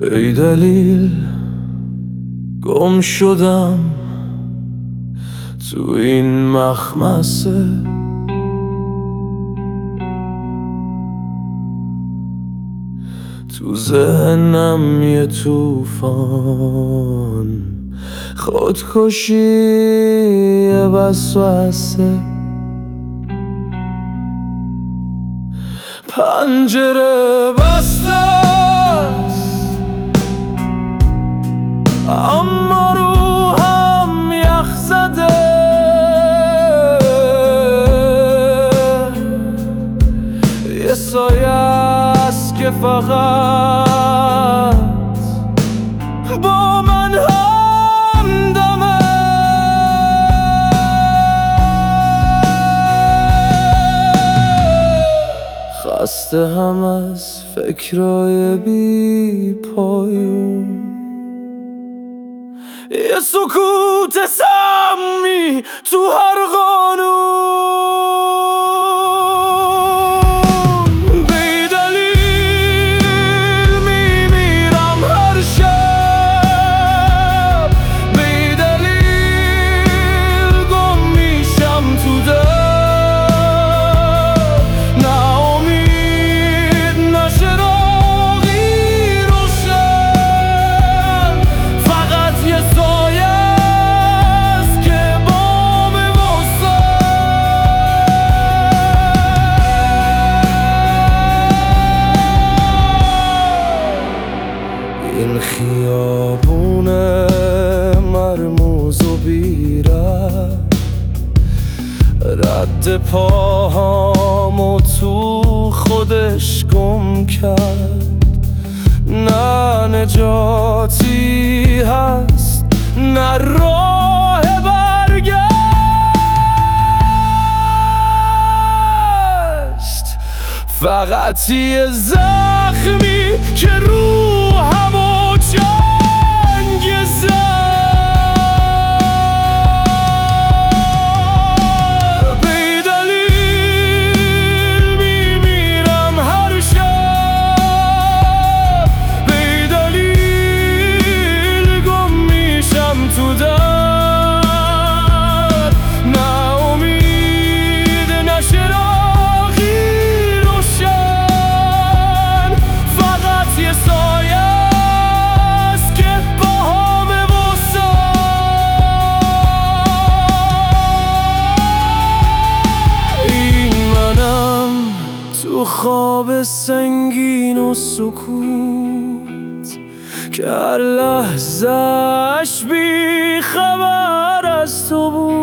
ای دلیل گم شدم تو این مخمسه، تو ذهنم یه توفان خودکشی وسوسه، پنجره بسته است اما روحم یخ زده، یه سایه است که فقط با من همدمه، خسته هم از فکرای بی پایون، یه سکوت سمی تو هر قانون، بی دلیل میمیرم هر شب، بی دلیل گم میشم تو در، نه امید نه چراغی روشن، فقط یه سایه است که بام این خیابون مرموز و بیره، رد پاهامو تو خودش گم کرد، نه نجاتی هست نه راه برگشت، فقط یه زخمی که روحمو جنگ زد، بی دلیل میمیرم هر شب، بی دلیل گم میشم تو در، نه امید نه چراغی روشن، فقط یه سایه است که باهامه واسه این منم، تو خواب سنگین و سکوت که هر لحظه‌اش بی خبر از تو بود.